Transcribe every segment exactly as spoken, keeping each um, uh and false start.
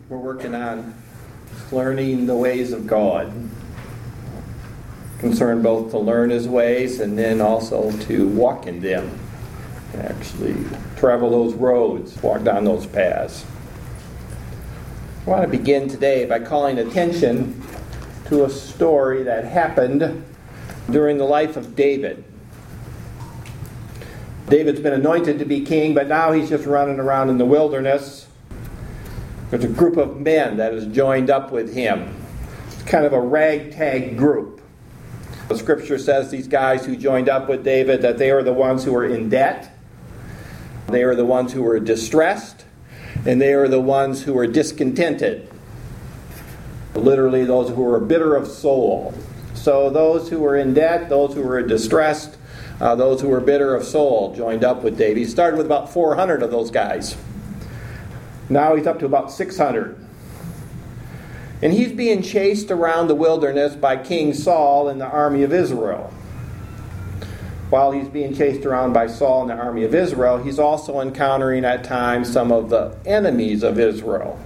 We're working on learning the ways of God. Concerned both to learn His ways and then also to walk in them. Actually travel those roads, walk down those paths. I want to begin today by calling attention to a story that happened during the life of David. David's been anointed to be king, but now he's just running around in the wilderness. There's a group of men that has joined up with him. It's kind of a ragtag group. The scripture says these guys who joined up with David, that they are the ones who are in debt, they are the ones who are distressed, and they are the ones who are discontented. Literally, those who are bitter of soul. So those who are in debt, those who are distressed, uh, those who are bitter of soul joined up with David. He started with about four hundred of those guys. Now he's up to about six hundred. And he's being chased around the wilderness by King Saul and the army of Israel. While he's being chased around by Saul and the army of Israel, he's also encountering at times some of the enemies of Israel.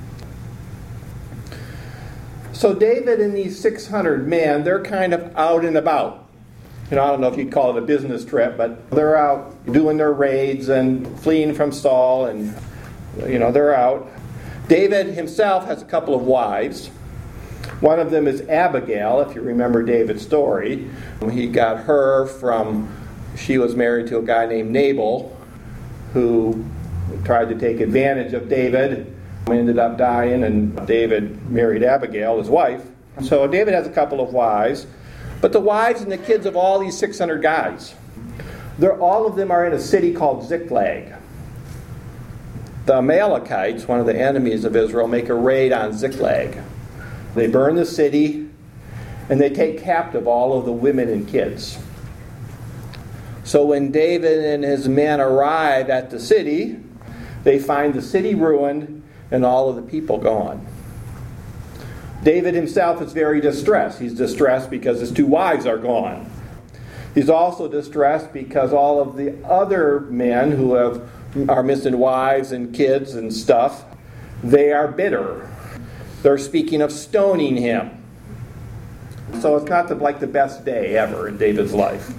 So David and these six hundred men, they're kind of out and about. You know, I don't know if you'd call it a business trip, but they're out doing their raids and fleeing from Saul, and, you know, they're out. David himself has a couple of wives. One of them is Abigail, if you remember David's story. He got her from, she was married to a guy named Nabal, who tried to take advantage of David, ended up dying, and David married Abigail, his wife. So David has a couple of wives, but the wives and the kids of all these six hundred guys, they're, all of them are in a city called Ziklag. The Amalekites, one of the enemies of Israel, make a raid on Ziklag. They burn the city, and they take captive all of the women and kids. So when David and his men arrive at the city, they find the city ruined and all of the people gone. David himself is very distressed. He's distressed because his two wives are gone. He's also distressed because all of the other men who have are missing wives and kids and stuff, they are bitter. They're speaking of stoning him. So it's not the, like the best day ever in David's life.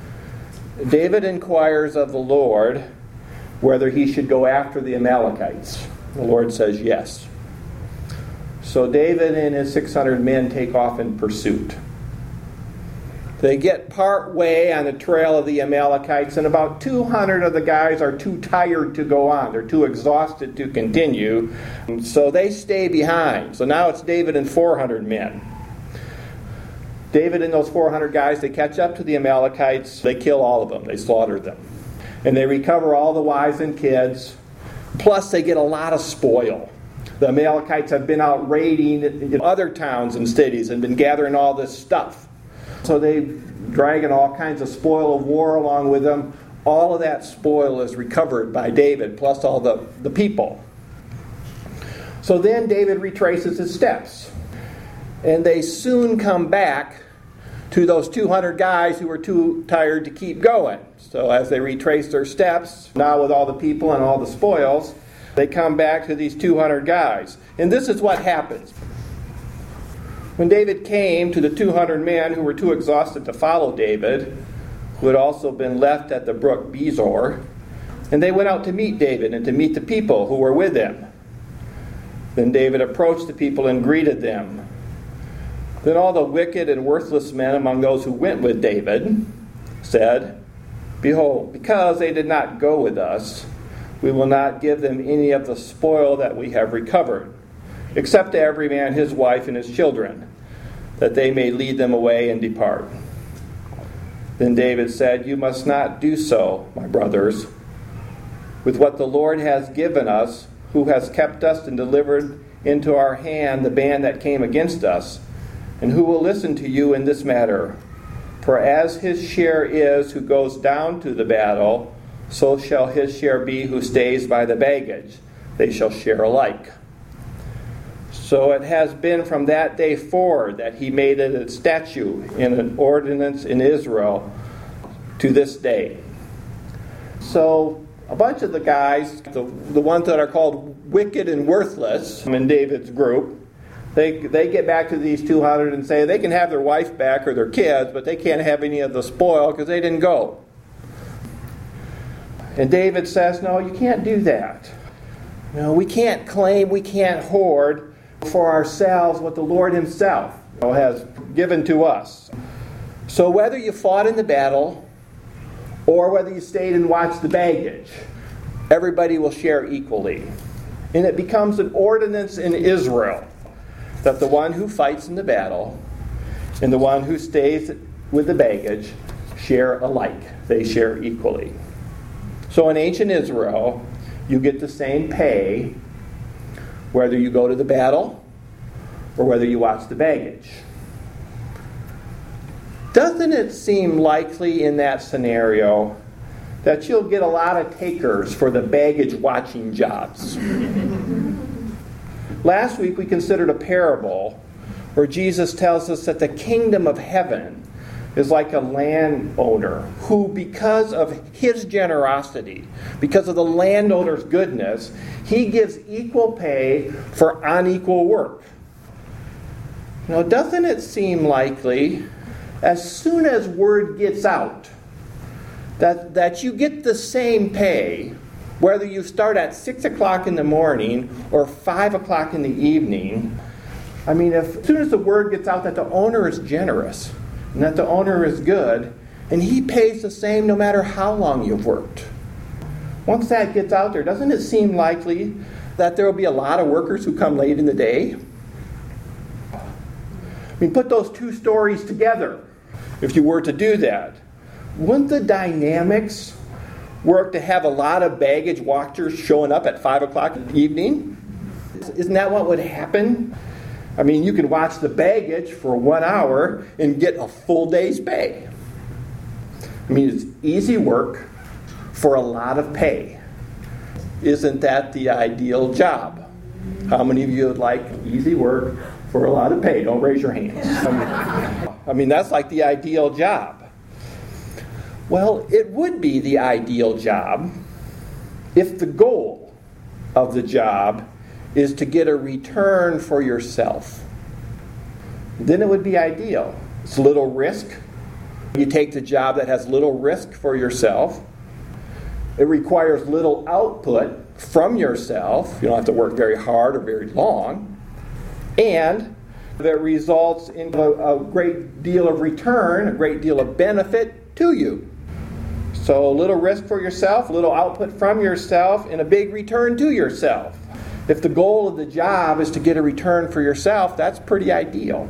David inquires of the Lord whether he should go after the Amalekites. The Lord says yes. So David and his six hundred men take off in pursuit. They get part way on the trail of the Amalekites, and about two hundred of the guys are too tired to go on. They're too exhausted to continue, so they stay behind. So now it's David and four hundred men. David and those four hundred guys, they catch up to the Amalekites. They kill all of them. They slaughter them. And they recover all the wives and kids, plus they get a lot of spoil. The Amalekites have been out raiding other towns and cities and been gathering all this stuff. So they dragging all kinds of spoil of war along with them. All of that spoil is recovered by David, plus all the, the people. So then David retraces his steps. And they soon come back to those two hundred guys who were too tired to keep going. So as they retrace their steps, now with all the people and all the spoils, they come back to these two hundred guys. And this is what happens. When David came to the two hundred men who were too exhausted to follow David, who had also been left at the brook Bezor, and they went out to meet David and to meet the people who were with him. Then David approached the people and greeted them. Then all the wicked and worthless men among those who went with David said, "Behold, because they did not go with us, we will not give them any of the spoil that we have recovered, except to every man his wife and his children, that they may lead them away and depart." Then David said, "You must not do so, my brothers. With what the Lord has given us, who has kept us and delivered into our hand the band that came against us, and who will listen to you in this matter? For as his share is who goes down to the battle, so shall his share be who stays by the baggage. They shall share alike." So it has been from that day forward that he made it a statute in an ordinance in Israel to this day. So a bunch of the guys, the, the ones that are called wicked and worthless in David's group. They they get back to these two hundred and say they can have their wife back or their kids, but they can't have any of the spoil because they didn't go. And David says, no, you can't do that. No, we can't claim, we can't hoard for ourselves what the Lord himself has given to us. So whether you fought in the battle or whether you stayed and watched the baggage, everybody will share equally. And it becomes an ordinance in Israel that the one who fights in the battle and the one who stays with the baggage share alike. They share equally. So in ancient Israel, you get the same pay whether you go to the battle or whether you watch the baggage. Doesn't it seem likely in that scenario that you'll get a lot of takers for the baggage watching jobs? Last week we considered a parable where Jesus tells us that the kingdom of heaven is like a landowner who, because of his generosity, because of the landowner's goodness, he gives equal pay for unequal work. Now, doesn't it seem likely, as soon as word gets out, that, that you get the same pay, whether you start at six o'clock in the morning or five o'clock in the evening? I mean, if, as soon as the word gets out that the owner is generous, and that the owner is good, and he pays the same no matter how long you've worked. Once that gets out there, doesn't it seem likely that there will be a lot of workers who come late in the day? I mean, put those two stories together, if you were to do that. Wouldn't the dynamics work to have a lot of baggage watchers showing up at five o'clock in the evening? Isn't that what would happen? I mean, you can watch the baggage for one hour and get a full day's pay. I mean, it's easy work for a lot of pay. Isn't that the ideal job? How many of you would like easy work for a lot of pay? Don't raise your hands. I mean, I mean, that's like the ideal job. Well, it would be the ideal job if the goal of the job is to get a return for yourself. Then it would be ideal. It's little risk. You take the job that has little risk for yourself. It requires little output from yourself. You don't have to work very hard or very long. And that results in a, a great deal of return, a great deal of benefit to you. So a little risk for yourself, a little output from yourself, and a big return to yourself. If the goal of the job is to get a return for yourself, that's pretty ideal.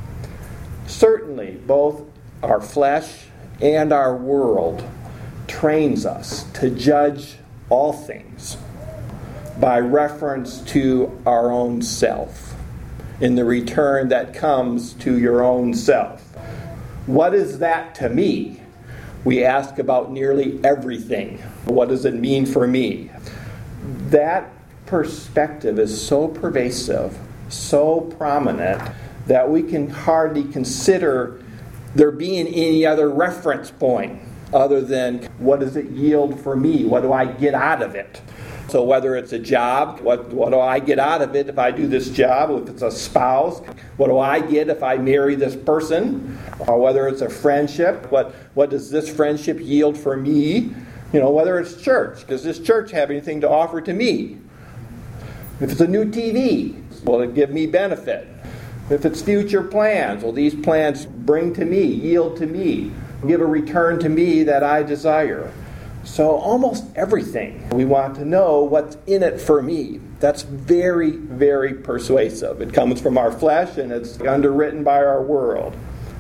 Certainly, both our flesh and our world trains us to judge all things by reference to our own self, in the return that comes to your own self. What is that to me? We ask about nearly everything. What does it mean for me? That perspective is so pervasive, so prominent, that we can hardly consider there being any other reference point other than what does it yield for me? What do I get out of it? So whether it's a job, what, what do I get out of it if I do this job? If it's a spouse, what do I get if I marry this person? Or whether it's a friendship, what, what does this friendship yield for me? You know, whether it's church, does this church have anything to offer to me? If it's a new T V, will it give me benefit? If it's future plans, will these plans bring to me, yield to me, give a return to me that I desire? So almost everything we want to know what's in it for me. That's very, very persuasive. It comes from our flesh and it's underwritten by our world.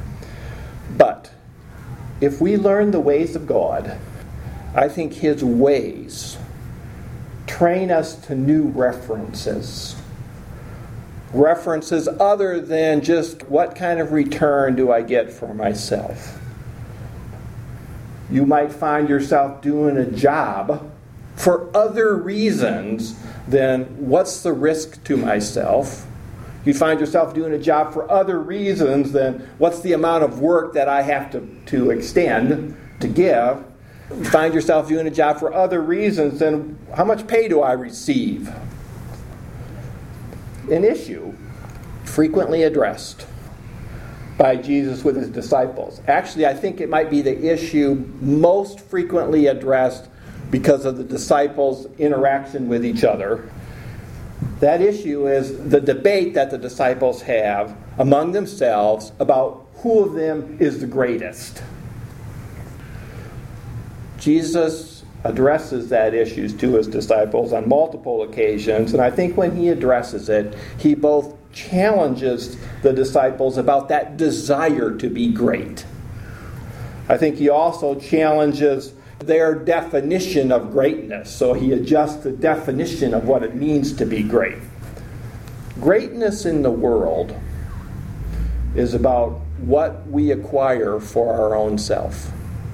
But if we learn the ways of God, I think His ways train us to new references. References other than just what kind of return do I get for myself. You might find yourself doing a job for other reasons than what's the risk to myself. You find yourself doing a job for other reasons than what's the amount of work that I have to, to extend, to give. You find yourself doing a job for other reasons than how much pay do I receive. an issue frequently addressed by Jesus with his disciples. Actually, I think it might be the issue most frequently addressed because of the disciples' interaction with each other. That issue is the debate that the disciples have among themselves about who of them is the greatest. Jesus addresses that issue to his disciples on multiple occasions, and I think when he addresses it, he both challenges the disciples about that desire to be great. I think he also challenges their definition of greatness, so he adjusts the definition of what it means to be great. Greatness in the world is about what we acquire for our own self.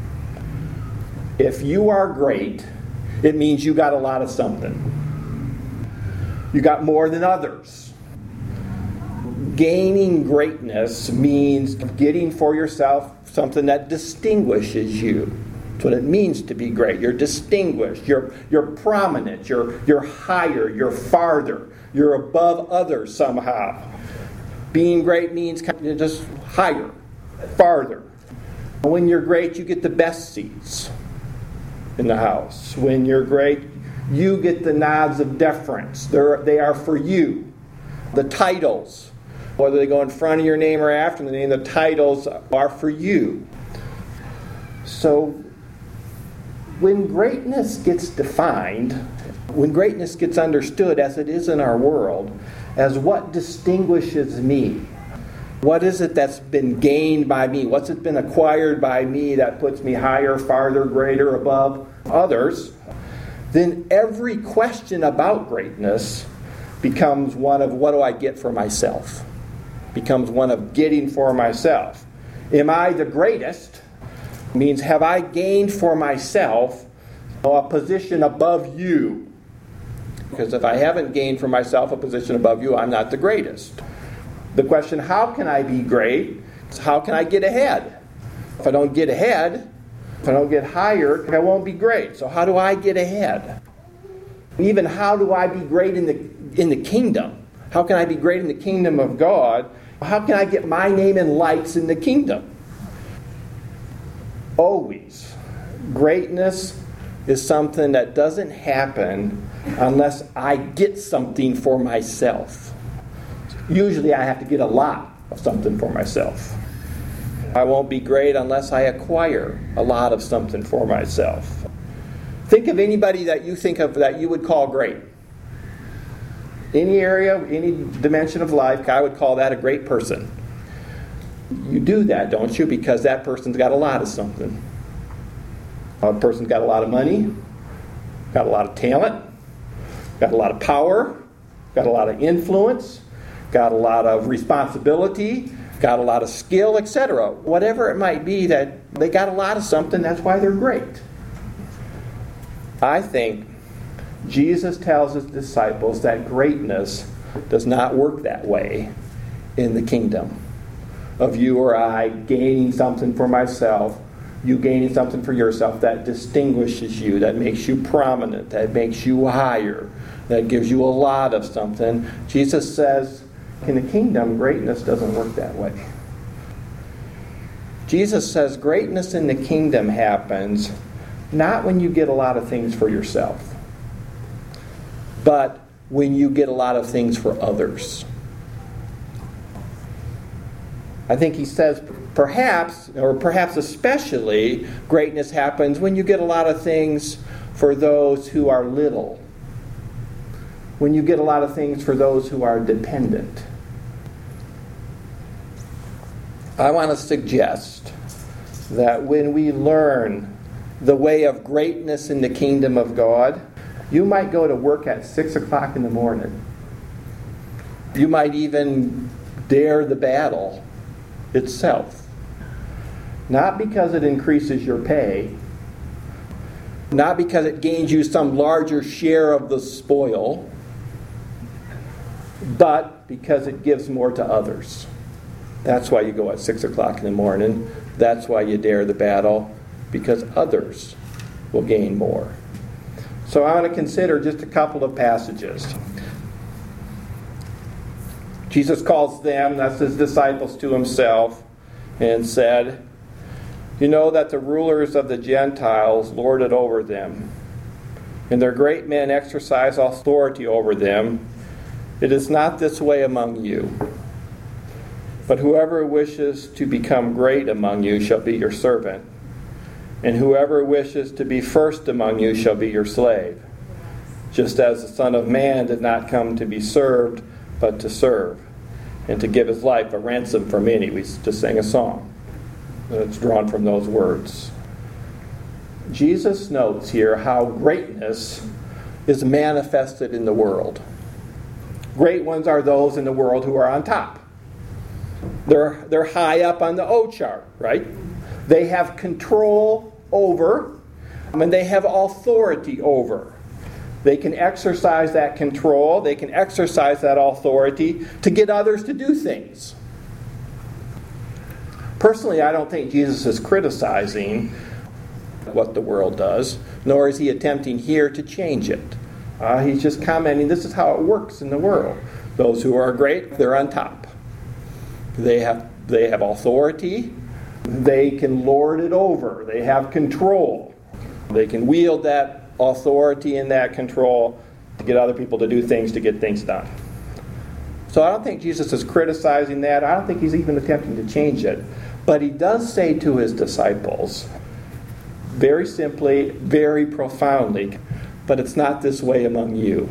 If you are great, it means you got a lot of something. You got more than others. Gaining greatness means getting for yourself something that distinguishes you. That's what it means to be great. You're distinguished. You're, you're prominent. You're, you're higher. You're farther. You're above others somehow. Being great means kind of just higher, farther. When you're great, you get the best seats in the house. When you're great, you get the nods of deference. They're, they are for you. The titles, whether they go in front of your name or after the name, the titles are for you. So when greatness gets defined, when greatness gets understood as it is in our world, as what distinguishes me, what is it that's been gained by me? What's it been acquired by me that puts me higher, farther, greater, above others? Then every question about greatness becomes one of what do I get for myself? Becomes one of getting for myself. Am I the greatest? Means have I gained for myself a position above you? Because if I haven't gained for myself a position above you, I'm not the greatest. The question, how can I be great? How can I get ahead? If I don't get ahead, if I don't get higher, I won't be great. So how do I get ahead? Even how do I be great in the in the kingdom? How can I be great in the kingdom of God? How can I get my name in lights in the kingdom? Always. Greatness is something that doesn't happen unless I get something for myself. Usually I have to get a lot of something for myself. I won't be great unless I acquire a lot of something for myself. Think of anybody that you think of that you would call great. Any area, any dimension of life, I would call that a great person. You do that, don't you? Because that person's got a lot of something. A person's got a lot of money, got a lot of talent, got a lot of power, got a lot of influence, got a lot of responsibility, got a lot of skill, et cetera. Whatever it might be, that they got a lot of something, that's why they're great. I think Jesus tells his disciples that greatness does not work that way in the kingdom of you or I gaining something for myself, you gaining something for yourself that distinguishes you, that makes you prominent, that makes you higher, that gives you a lot of something. Jesus says, in the kingdom, greatness doesn't work that way. Jesus says greatness in the kingdom happens not when you get a lot of things for yourself, but when you get a lot of things for others. I think he says perhaps, or perhaps especially, greatness happens when you get a lot of things for those who are little. When you get a lot of things for those who are dependent. I want to suggest that when we learn the way of greatness in the kingdom of God, you might go to work at six o'clock in the morning. You might even dare the battle itself. Not because it increases your pay, not because it gains you some larger share of the spoil, but because it gives more to others. That's why you go at six o'clock in the morning. That's why you dare the battle, because others will gain more. So I want to consider just a couple of passages. Jesus calls them, that's his disciples, to himself and said, "You know that the rulers of the Gentiles lord it over them, and their great men exercise authority over them. It is not this way among you. But whoever wishes to become great among you shall be your servant, and whoever wishes to be first among you shall be your slave. Just as the Son of Man did not come to be served, but to serve, and to give his life a ransom for many." We just sang a song that's drawn from those words. Jesus notes here how greatness is manifested in the world. Great ones are those in the world who are on top. They're, they're high up on the O chart, right? They have control over, and they have authority over. They can exercise that control, they can exercise that authority to get others to do things. Personally, I don't think Jesus is criticizing what the world does, nor is he attempting here to change it. Uh, he's just commenting, this is how it works in the world. Those who are great, they're on top. They have, they have authority. They can lord it over. They have control. They can wield that authority and that control to get other people to do things, to get things done. So I don't think Jesus is criticizing that. I don't think he's even attempting to change it. But he does say to his disciples, very simply, very profoundly, but it's not this way among you.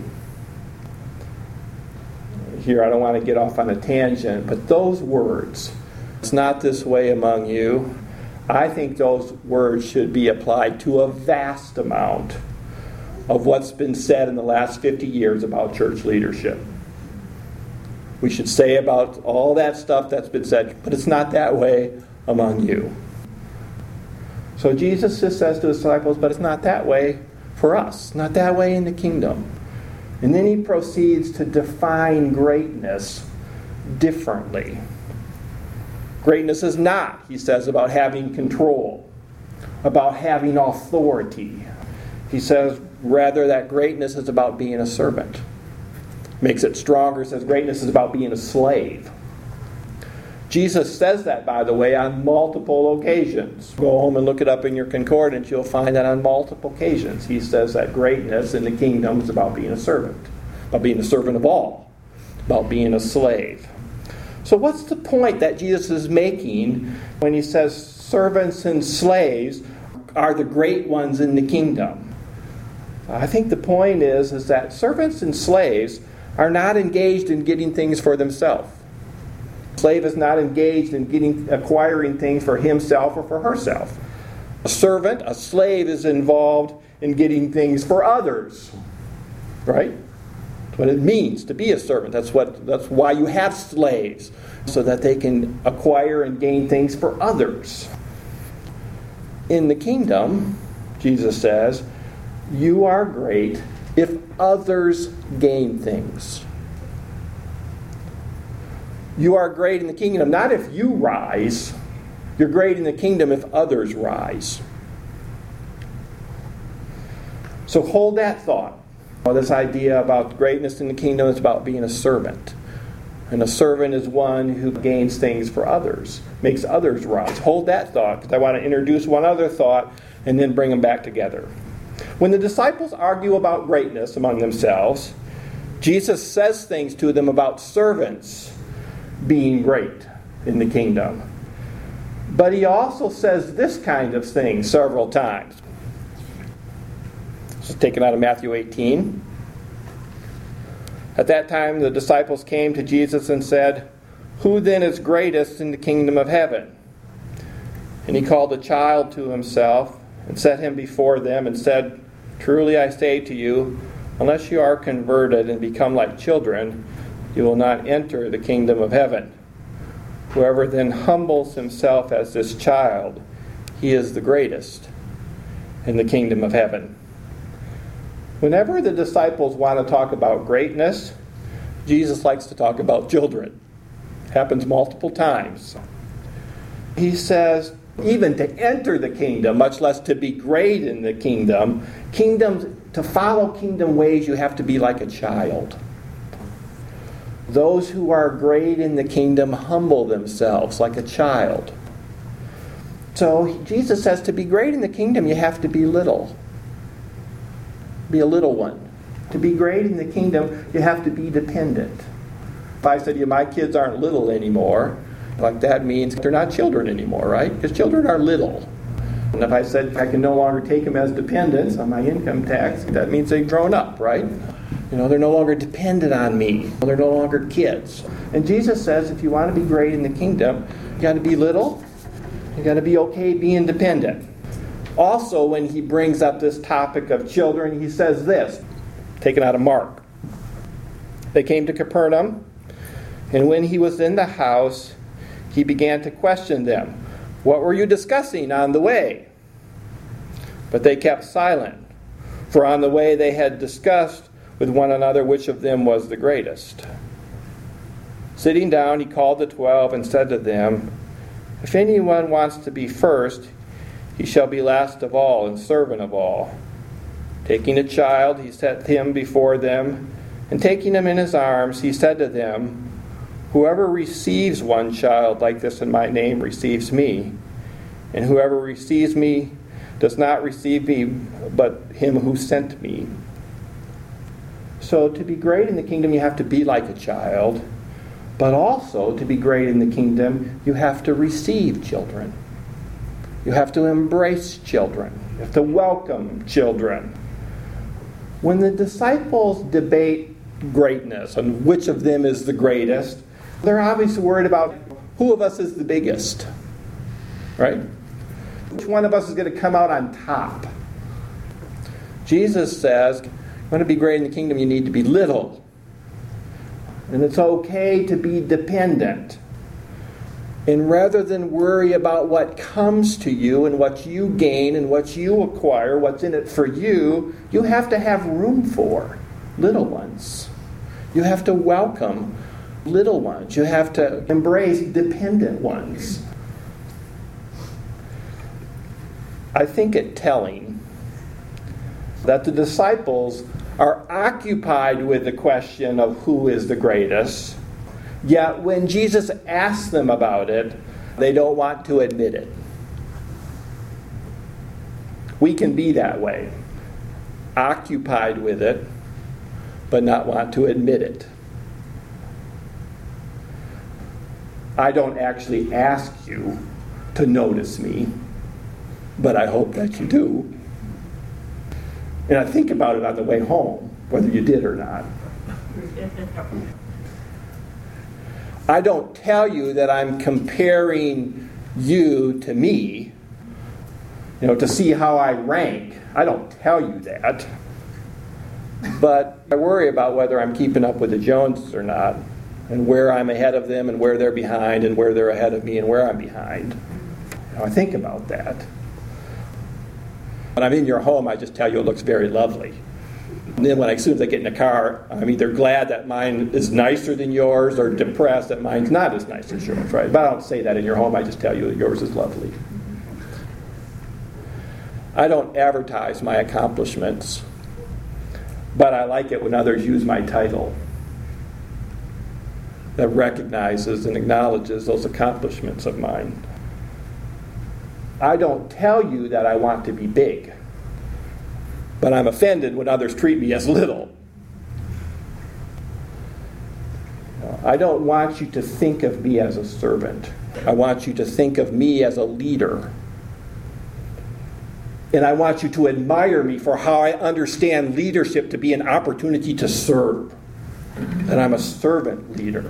Here, I don't want to get off on a tangent, but those words, it's not this way among you, I think those words should be applied to a vast amount of what's been said in the last fifty years about church leadership. We should say about all that stuff that's been said, but it's not that way among you. So Jesus just says to his disciples, but it's not that way for us, not that way in the kingdom. And then he proceeds to define greatness differently. Greatness is not, he says, about having control, about having authority. He says, rather, that greatness is about being a servant. Makes it stronger, says greatness is about being a slave. Jesus says that, by the way, on multiple occasions. Go home and look it up in your concordance. You'll find that on multiple occasions. He says that greatness in the kingdom is about being a servant, about being a servant of all, about being a slave. So what's the point that Jesus is making when he says servants and slaves are the great ones in the kingdom? I think the point is, is that servants and slaves are not engaged in getting things for themselves. A slave is not engaged in getting, acquiring things for himself or for herself. A servant, a slave, is involved in getting things for others. Right? That's what it means to be a servant. That's what. That's why you have slaves, so that they can acquire and gain things for others. In the kingdom, Jesus says, you are great if others gain things. You are great in the kingdom, not if you rise. You're great in the kingdom if others rise. So hold that thought. Well, this idea about greatness in the kingdom is about being a servant. And a servant is one who gains things for others, makes others rise. Hold that thought, because I want to introduce one other thought and then bring them back together. When the disciples argue about greatness among themselves, Jesus says things to them about servants being great in the kingdom. But he also says this kind of thing several times. This is taken out of Matthew eighteen. At that time the disciples came to Jesus and said, "Who then is greatest in the kingdom of heaven?" And he called a child to himself and set him before them and said, "Truly I say to you, unless you are converted and become like children, you will not enter the kingdom of heaven. Whoever then humbles himself as this child, he is the greatest in the kingdom of heaven." Whenever the disciples want to talk about greatness, Jesus likes to talk about children. It happens multiple times. He says, even to enter the kingdom, much less to be great in the kingdom, kingdoms, to follow kingdom ways, you have to be like a child. Those who are great in the kingdom humble themselves like a child. So Jesus says to be great in the kingdom, you have to be little. Be a little one. To be great in the kingdom, you have to be dependent. If I said to you, my kids aren't little anymore, like that means they're not children anymore, right? Because children are little. And if I said I can no longer take them as dependents on my income tax, that means they've grown up, right? You know, they're no longer dependent on me. They're no longer kids. And Jesus says if you want to be great in the kingdom, you got to be little. You got to be okay being dependent. Also, when he brings up this topic of children, he says this, taken out of Mark. They came to Capernaum, and when he was in the house, he began to question them. What were you discussing on the way? But they kept silent, for on the way they had discussed with one another which of them was the greatest. Sitting down, he called the twelve and said to them, if anyone wants to be first, he shall be last of all and servant of all. Taking a child, he set him before them, and taking him in his arms, he said to them, whoever receives one child like this in my name receives me, and whoever receives me does not receive me, but him who sent me. So to be great in the kingdom, you have to be like a child, but also to be great in the kingdom, you have to receive children. You have to embrace children. You have to welcome children. When the disciples debate greatness and which of them is the greatest, they're obviously worried about who of us is the biggest, right? Which one of us is going to come out on top? Jesus says, if you want to be great in the kingdom, you need to be little. And it's okay to be dependent. And rather than worry about what comes to you and what you gain and what you acquire, what's in it for you, you have to have room for little ones. You have to welcome little ones. You have to embrace dependent ones. I think it telling that the disciples are occupied with the question of who is the greatest, yet when Jesus asks them about it, they don't want to admit it. We can be that way, occupied with it, but not want to admit it. I don't actually ask you to notice me, but I hope that you do. And I think about it on the way home, whether you did or not. I don't tell you that I'm comparing you to me, you know, to see how I rank. I don't tell you that. But I worry about whether I'm keeping up with the Joneses or not, and where I'm ahead of them and where they're behind and where they're ahead of me and where I'm behind. You know, I think about that. When I'm in your home, I just tell you it looks very lovely. And then when I, as soon as I get in the car, I'm either glad that mine is nicer than yours or depressed that mine's not as nice as yours, right? But I don't say that in your home. I just tell you that yours is lovely. I don't advertise my accomplishments, but I like it when others use my title that recognizes and acknowledges those accomplishments of mine. I don't tell you that I want to be big, but I'm offended when others treat me as little. I don't want you to think of me as a servant. I want you to think of me as a leader. And I want you to admire me for how I understand leadership to be an opportunity to serve. And I'm a servant leader.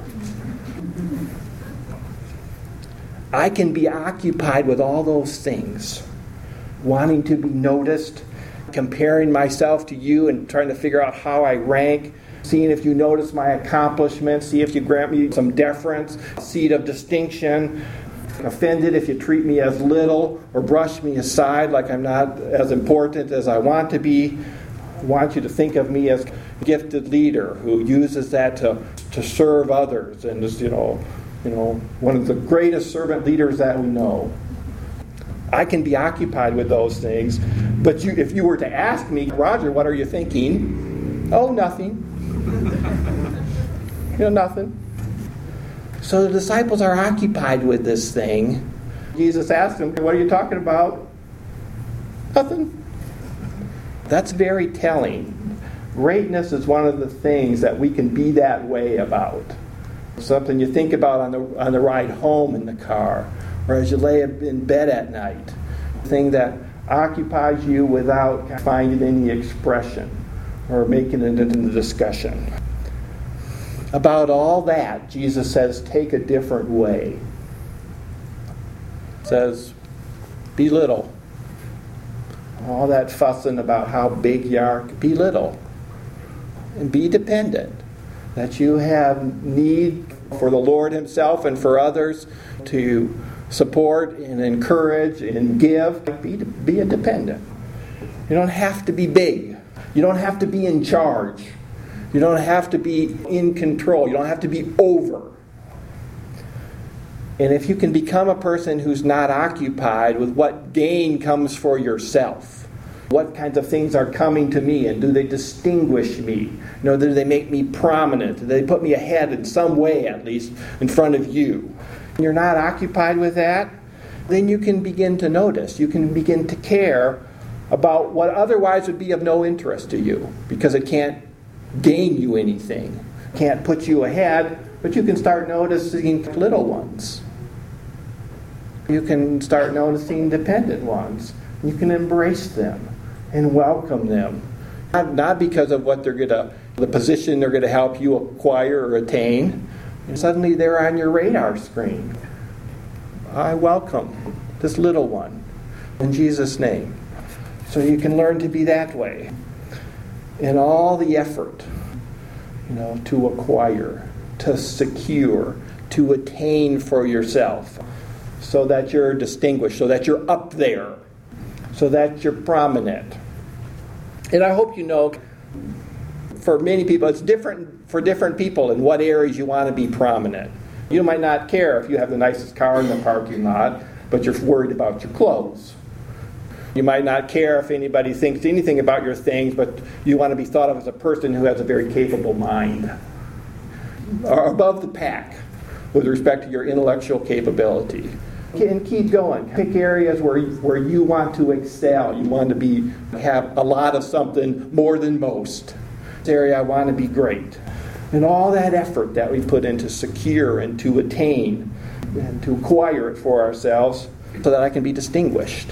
I can be occupied with all those things, wanting to be noticed, comparing myself to you and trying to figure out how I rank, seeing if you notice my accomplishments, see if you grant me some deference, seat of distinction, offended if you treat me as little or brush me aside like I'm not as important as I want to be. I want you to think of me as a gifted leader who uses that to, to serve others and is, you know, you know, one of the greatest servant leaders that we know. I can be occupied with those things, but you, if you were to ask me, Roger, what are you thinking? Oh, nothing. You know, nothing. So the disciples are occupied with this thing. Jesus asked them, what are you talking about? Nothing. That's very telling. Greatness is one of the things that we can be that way about. Something you think about on the on the ride home in the car, or as you lay in bed at night. A thing that occupies you without finding any expression or making it into the discussion. About all that, Jesus says, take a different way. He says, be little. All that fussing about how big you are, be little. And be dependent. That you have need for the Lord Himself and for others to support and encourage and give. Be, be a dependent. You don't have to be big. You don't have to be in charge. You don't have to be in control. You don't have to be over. And if you can become a person who's not occupied with what gain comes for yourself, what kinds of things are coming to me, and do they distinguish me? You know, do they make me prominent? Do they put me ahead in some way, at least, in front of you? When you're not occupied with that, then you can begin to notice. You can begin to care about what otherwise would be of no interest to you, because it can't gain you anything. Can't put you ahead, but you can start noticing little ones. You can start noticing dependent ones. You can embrace them and welcome them. Not, not because of what they're going to, the position they're going to help you acquire or attain. And suddenly they're on your radar screen. I welcome this little one in Jesus' name. So you can learn to be that way. In all the effort, you know, to acquire, to secure, to attain for yourself, so that you're distinguished, so that you're up there, so that you're prominent. And I hope you know, for many people, it's different for different people in what areas you want to be prominent. You might not care if you have the nicest car in the parking lot, but you're worried about your clothes. You might not care if anybody thinks anything about your things, but you want to be thought of as a person who has a very capable mind. Or above the pack with respect to your intellectual capability. And keep going. Pick areas where, where you want to excel. You want to be have a lot of something more than most. This area I want to be great. And all that effort that we put into secure and to attain and to acquire it for ourselves so that I can be distinguished.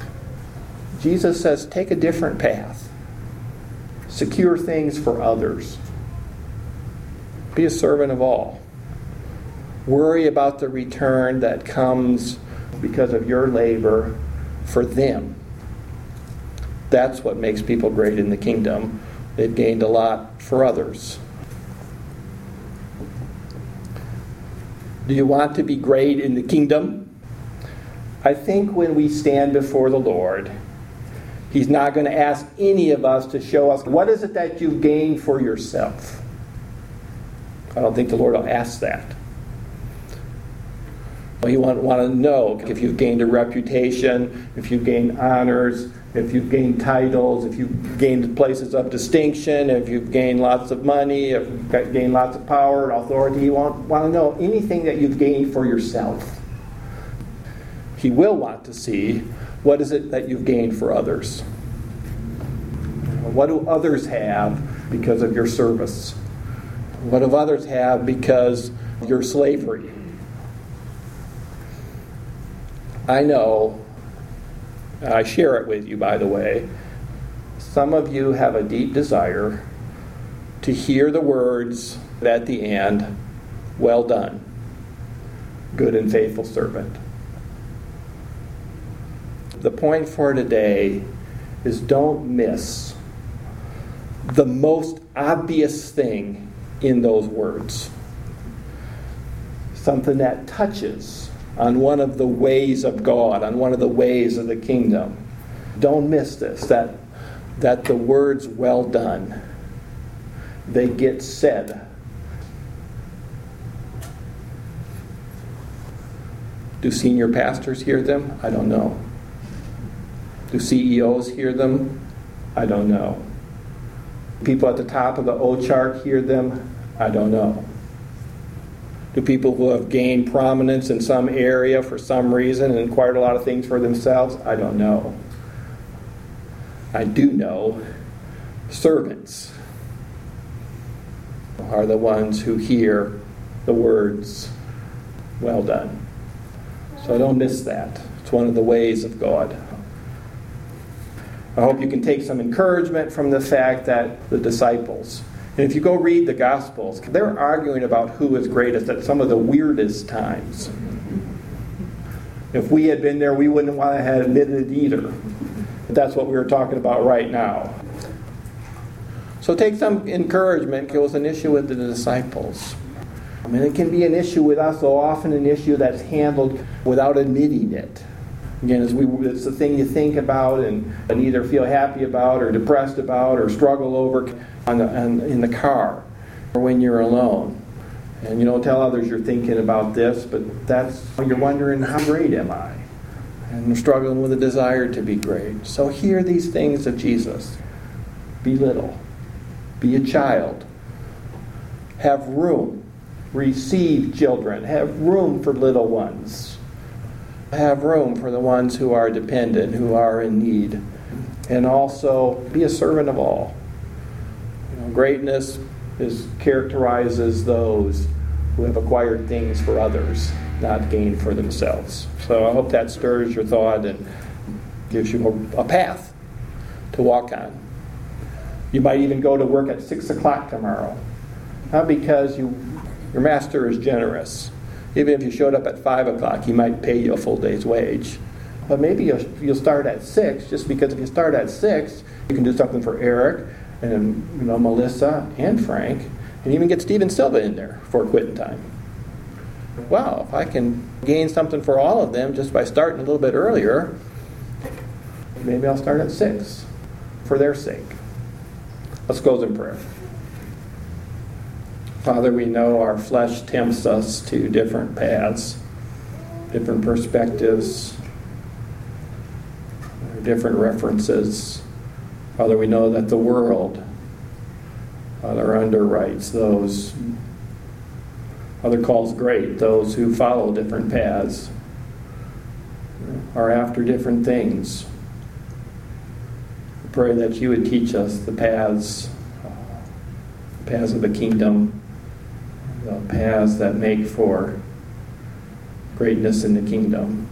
Jesus says, take a different path. Secure things for others. Be a servant of all. Worry about the return that comes because of your labor for them. That's what makes people great in the kingdom. They've gained a lot for others. Do you want to be great in the kingdom? I think when we stand before the Lord, He's not going to ask any of us to show us, what is it that you've gained for yourself? I don't think the Lord will ask that. He want, want to know if you've gained a reputation, if you've gained honors, if you've gained titles, if you've gained places of distinction, if you've gained lots of money, if you've gained lots of power and authority. He won't want to know anything that you've gained for yourself. He will want to see, what is it that you've gained for others? What do others have because of your service? What do others have because of your slavery? I know, I share it with you, by the way, some of you have a deep desire to hear the words at the end, well done, good and faithful servant. The point for today is don't miss the most obvious thing in those words. Something that touches on one of the ways of God, on one of the ways of the kingdom. Don't miss this, that, that the words well done, they get said. Do senior pastors hear them? I don't know. Do C E Os hear them? I don't know. People at the top of the O chart hear them? I don't know. Do people who have gained prominence in some area for some reason and acquired a lot of things for themselves? I don't know. I do know servants are the ones who hear the words, well done. So don't miss that. It's one of the ways of God. I hope you can take some encouragement from the fact that the disciples, and if you go read the Gospels, they're arguing about who is greatest at some of the weirdest times. If we had been there, we wouldn't want to have admitted it either. But that's what we were talking about right now. So take some encouragement. It was an issue with the disciples. I mean, it can be an issue with us, so often an issue that's handled without admitting it. Again, as we, it's the thing you think about and, and either feel happy about or depressed about or struggle over on the, on, in the car or when you're alone. And you don't tell others you're thinking about this, but that's you're wondering, how great am I? And you're struggling with a desire to be great. So hear these things of Jesus. Be little. Be a child. Have room. Receive children. Have room for little ones. Have room for the ones who are dependent, who are in need. And also be a servant of all. You know, greatness is characterizes those who have acquired things for others, not gained for themselves. So I hope that stirs your thought and gives you a, a path to walk on. You might even go to work at six o'clock tomorrow. Not because you your master is generous. Even if you showed up at five o'clock, he might pay you a full day's wage. But maybe you'll, you'll start at six, just because if you start at six, you can do something for Eric and you know Melissa and Frank, and even get Stephen Silva in there for quitting time. Wow, if I can gain something for all of them just by starting a little bit earlier, maybe I'll start at six for their sake. Let's close in prayer. Father, we know our flesh tempts us to different paths, different perspectives, different references. Father, we know that the world, Father, underwrites those, Father, calls great those who follow different paths, are after different things. We pray that you would teach us the paths, the paths of the kingdom, the paths that make for greatness in the kingdom.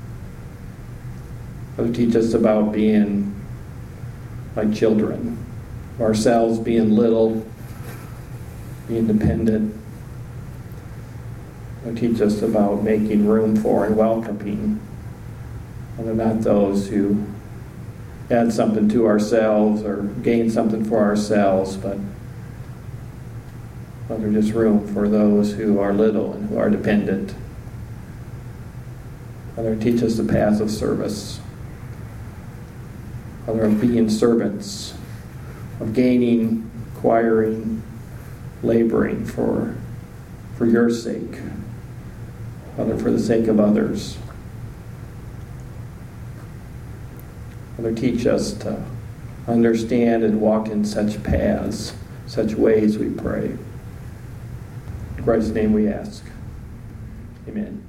Father, teach us about being like children, ourselves being little, being dependent. Father, teach us about making room for and welcoming, Father, not those who add something to ourselves or gain something for ourselves, but Father, just room for those who are little and who are dependent. Father, teach us the path of service. Father, of being servants, of gaining, acquiring, laboring for, for your sake. Father, for the sake of others. Father, teach us to understand and walk in such paths, such ways, we pray. In Christ's name we ask. Amen.